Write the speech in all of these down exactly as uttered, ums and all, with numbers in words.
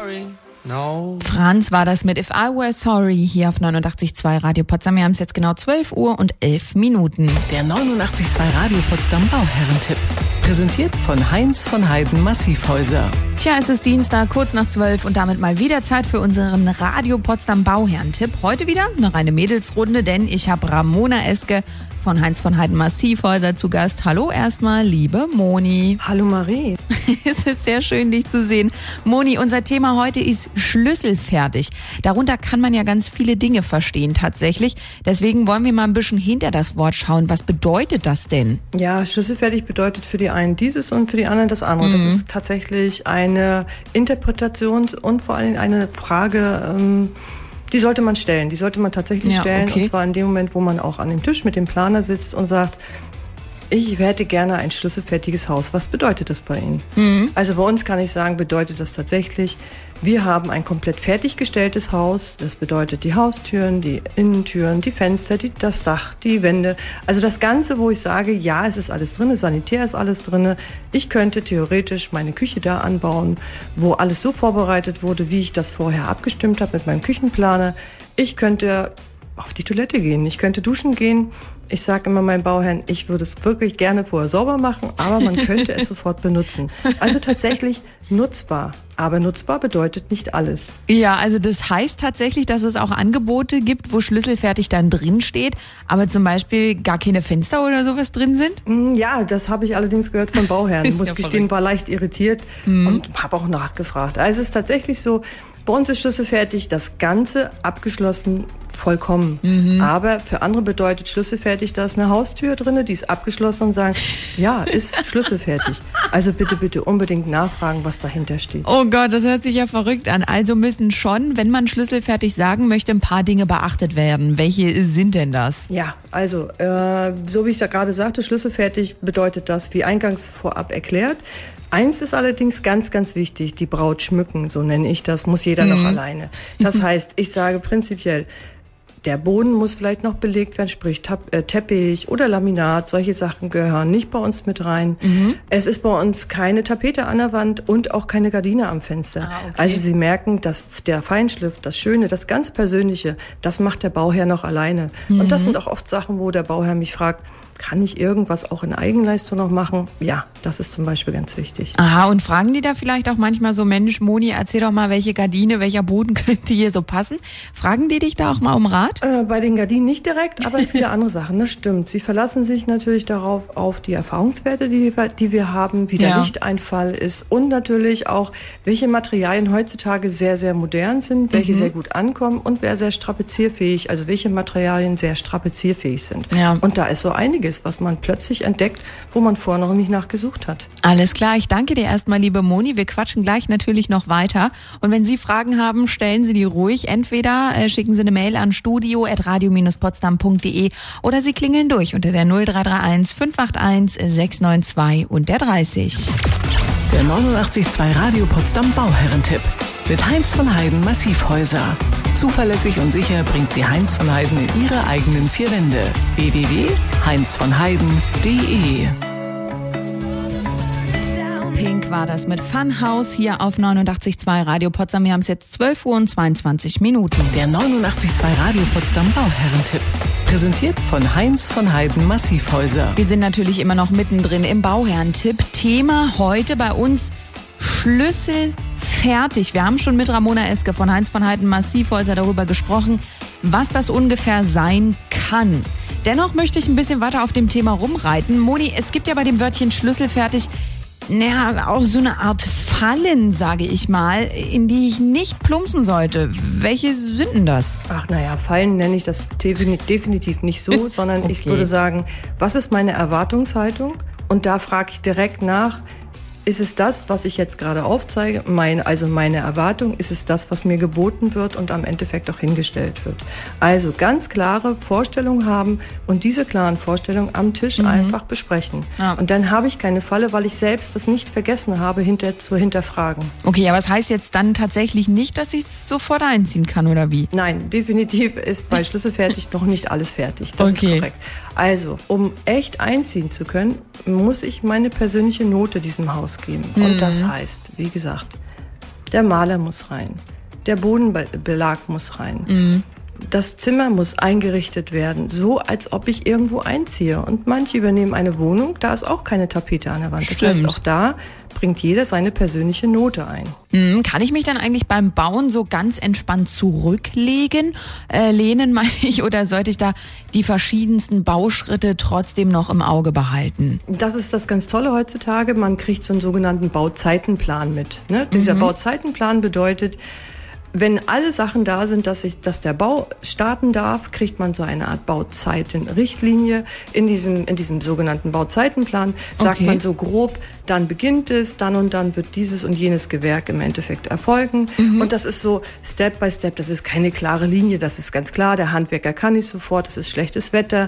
sorry. No. Franz war das mit If I Were Sorry hier auf neunundachtzig Komma zwei Radio Potsdam. Wir haben es jetzt genau zwölf Uhr und elf Minuten. Der neunundachtzig Komma zwei Radio Potsdam Bauherrentipp. Präsentiert von Heinz von Heiden Massivhäuser. Tja, es ist Dienstag, kurz nach zwölf und damit mal wieder Zeit für unseren Radio Potsdam Bauherrentipp. Heute wieder eine reine Mädelsrunde, denn ich habe Ramona Eske von Heinz von Heiden Massivhäuser zu Gast. Hallo erstmal, liebe Moni. Hallo Marie. Es ist sehr schön, dich zu sehen. Moni, unser Thema heute ist schlüsselfertig. Darunter kann man ja ganz viele Dinge verstehen tatsächlich. Deswegen wollen wir mal ein bisschen hinter das Wort schauen. Was bedeutet das denn? Ja, schlüsselfertig bedeutet für die einen dieses und für die anderen das andere. Mhm. Das ist tatsächlich eine Interpretation und vor allem eine Frage, ähm, die sollte man stellen. Die sollte man tatsächlich ja, stellen. Okay. Und zwar in dem Moment, wo man auch an dem Tisch mit dem Planer sitzt und sagt, ich hätte gerne ein schlüsselfertiges Haus. Was bedeutet das bei Ihnen? Mhm. Also bei uns kann ich sagen, bedeutet das tatsächlich, wir haben ein komplett fertiggestelltes Haus. Das bedeutet die Haustüren, die Innentüren, die Fenster, die, das Dach, die Wände. Also das Ganze, wo ich sage, ja, es ist alles drin, Sanitär ist alles drin. Ich könnte theoretisch meine Küche da anbauen, wo alles so vorbereitet wurde, wie ich das vorher abgestimmt habe mit meinem Küchenplaner. Ich könnte auf die Toilette gehen, ich könnte duschen gehen. Ich sage immer meinem Bauherrn, ich würde es wirklich gerne vorher sauber machen, aber man könnte es sofort benutzen. Also tatsächlich nutzbar. Aber nutzbar bedeutet nicht alles. Ja, also das heißt tatsächlich, dass es auch Angebote gibt, wo schlüsselfertig dann drin steht, aber zum Beispiel gar keine Fenster oder sowas drin sind? Ja, das habe ich allerdings gehört von Bauherren. Ich muss ja gestehen, verrückt. War leicht irritiert mhm. und habe auch nachgefragt. Also es ist tatsächlich so, bei uns ist schlüsselfertig das Ganze abgeschlossen, vollkommen. Mhm. Aber für andere bedeutet schlüsselfertig, da ist eine Haustür drin, die ist abgeschlossen und sagen, ja, ist schlüsselfertig. Also bitte, bitte unbedingt nachfragen, was dahinter steht. Oh Gott, das hört sich ja verrückt an. Also müssen schon, wenn man schlüsselfertig sagen möchte, ein paar Dinge beachtet werden. Welche sind denn das? Ja, also äh, so wie ich da gerade sagte, schlüsselfertig bedeutet das, wie eingangs vorab erklärt. Eins ist allerdings ganz, ganz wichtig, die Braut schmücken, so nenne ich das, muss jeder mhm. noch alleine. Das heißt, ich sage prinzipiell, der Boden muss vielleicht noch belegt werden, sprich Teppich oder Laminat. Solche Sachen gehören nicht bei uns mit rein. Mhm. Es ist bei uns keine Tapete an der Wand und auch keine Gardine am Fenster. Ah, okay. Also Sie merken, dass der Feinschliff, das Schöne, das ganz Persönliche, das macht der Bauherr noch alleine. Mhm. Und das sind auch oft Sachen, wo der Bauherr mich fragt, kann ich irgendwas auch in Eigenleistung noch machen? Ja, das ist zum Beispiel ganz wichtig. Aha, und fragen die da vielleicht auch manchmal so, Mensch, Moni, erzähl doch mal, welche Gardine, welcher Boden könnte hier so passen? Fragen die dich da auch mal um Rat? Äh, bei den Gardinen nicht direkt, aber viele andere Sachen, das stimmt. Sie verlassen sich natürlich darauf, auf die Erfahrungswerte, die, die wir haben, wie der ja. Lichteinfall ist und natürlich auch, welche Materialien heutzutage sehr, sehr modern sind, welche mhm. sehr gut ankommen und wer sehr strapazierfähig, also welche Materialien sehr strapazierfähig sind. Ja. Und da ist so einiges, was man plötzlich entdeckt, wo man vorher noch nicht nachgesucht hat. Alles klar, ich danke dir erstmal, liebe Moni. Wir quatschen gleich natürlich noch weiter. Und wenn Sie Fragen haben, stellen Sie die ruhig. Entweder äh, schicken Sie eine Mail an studio at radio dash potsdam punkt de oder Sie klingeln durch unter der null drei drei eins fünf acht eins sechs neun zwei und der dreißig. Der neunundachtzig Komma zwei Radio Potsdam Bauherrentipp. Mit Heinz von Heiden Massivhäuser. Zuverlässig und sicher bringt sie Heinz von Heiden in ihre eigenen vier Wände. w w w punkt heinz von heiden punkt de Pink war das mit Funhouse hier auf neunundachtzig Komma zwei Radio Potsdam. Wir haben es jetzt zwölf Uhr und zweiundzwanzig Minuten. Der neunundachtzig Komma zwei Radio Potsdam Bauherrentipp. Präsentiert von Heinz von Heiden Massivhäuser. Wir sind natürlich immer noch mittendrin im Bauherrentipp. Thema heute bei uns schlüsselfertig. Wir haben schon mit Ramona Eske von Heinz von Heiden Massivhäuser darüber gesprochen, was das ungefähr sein kann. Dennoch möchte ich ein bisschen weiter auf dem Thema rumreiten. Moni, es gibt ja bei dem Wörtchen schlüsselfertig naja, auch so eine Art Fallen, sage ich mal, in die ich nicht plumpsen sollte. Welche sind denn das? Ach naja, Fallen nenne ich das definitiv nicht so, sondern okay. Ich würde sagen, was ist meine Erwartungshaltung? Und da frage ich direkt nach, ist es das, was ich jetzt gerade aufzeige, mein, also meine Erwartung, ist es das, was mir geboten wird und am Endeffekt auch hingestellt wird. Also ganz klare Vorstellungen haben und diese klaren Vorstellungen am Tisch mhm. einfach besprechen. Ja. Und dann habe ich keine Falle, weil ich selbst das nicht vergessen habe, hinter, zu hinterfragen. Okay, aber es heißt jetzt dann tatsächlich nicht, dass ich es sofort einziehen kann, oder wie? Nein, definitiv ist bei Schlüsselfertig noch nicht alles fertig. Das okay. ist korrekt. Also, um echt einziehen zu können, muss ich meine persönliche Note diesem Haus geben. Mhm. Und das heißt, wie gesagt, Der Maler muss rein. Der Bodenbelag muss rein. Mhm. Das Zimmer muss eingerichtet werden, so als ob ich irgendwo einziehe. Und manche übernehmen eine Wohnung, da ist auch keine Tapete an der Wand. Stimmt. Das heißt, auch da bringt jeder seine persönliche Note ein. Mhm. Kann ich mich dann eigentlich beim Bauen so ganz entspannt zurücklegen, äh, lehnen meine ich, oder sollte ich da die verschiedensten Bauschritte trotzdem noch im Auge behalten? Das ist das ganz Tolle heutzutage. Man kriegt so einen sogenannten Bauzeitenplan mit. Ne? Mhm. Dieser Bauzeitenplan bedeutet, wenn alle Sachen da sind, dass ich, dass der Bau starten darf, kriegt man so eine Art Bauzeitenrichtlinie. In diesem, in diesem sogenannten Bauzeitenplan sagt okay. man so grob, dann beginnt es, dann und dann wird dieses und jenes Gewerk im Endeffekt erfolgen. Mhm. Und das ist so Step by Step, das ist keine klare Linie, das ist ganz klar, der Handwerker kann nicht sofort, es ist schlechtes Wetter.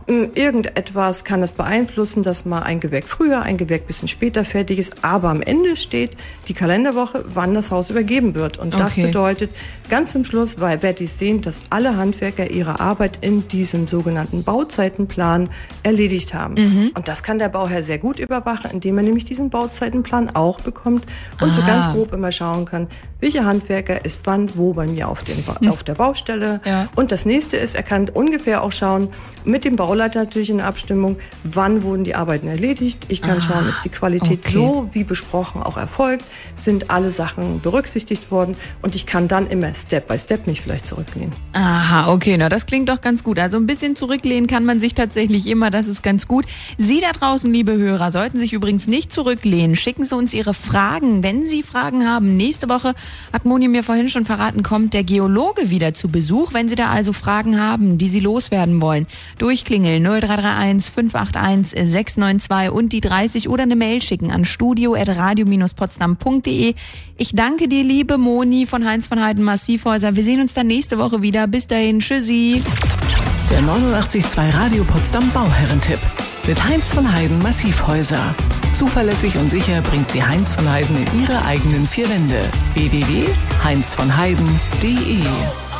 Irgendetwas kann das beeinflussen, dass mal ein Gewerk früher, ein Gewerk bisschen später fertig ist. Aber am Ende steht die Kalenderwoche, wann das Haus übergeben wird. Und das okay. bedeutet, ganz zum Schluss weil werde ich sehen, dass alle Handwerker ihre Arbeit in diesem sogenannten Bauzeitenplan erledigt haben. Mhm. Und das kann der Bauherr sehr gut überwachen, indem er nämlich diesen Bauzeitenplan auch bekommt und Aha. so ganz grob immer schauen kann, welcher Handwerker ist wann, wo bei mir auf, den ba- mhm. auf der Baustelle. Ja. Und das nächste ist, er kann ungefähr auch schauen, mit dem Bauleiter natürlich in Abstimmung, wann wurden die Arbeiten erledigt. Ich kann ah, schauen, ist die Qualität okay. so, wie besprochen, auch erfolgt, sind alle Sachen berücksichtigt worden und ich kann dann immer Step by Step mich vielleicht zurücklehnen. Aha, okay, na das klingt doch ganz gut. Also ein bisschen zurücklehnen kann man sich tatsächlich immer, das ist ganz gut. Sie da draußen, liebe Hörer, sollten sich übrigens nicht zurücklehnen. Schicken Sie uns Ihre Fragen, wenn Sie Fragen haben. Nächste Woche, hat Moni mir vorhin schon verraten, kommt der Geologe wieder zu Besuch. Wenn Sie da also Fragen haben, die Sie loswerden wollen, durchklingeln null drei drei eins fünf acht eins sechs neun zwei und die dreißig oder eine Mail schicken an studio at radio dash potsdam punkt de. Ich danke dir, liebe Moni von Heinz von Heiden Massivhäuser. Wir sehen uns dann nächste Woche wieder. Bis dahin, tschüssi. Der neunundachtzig Komma zwei Radio Potsdam Bauherrentipp mit Heinz von Heiden Massivhäuser. Zuverlässig und sicher bringt sie Heinz von Heiden in ihre eigenen vier Wände. w w w punkt heinz von heiden punkt de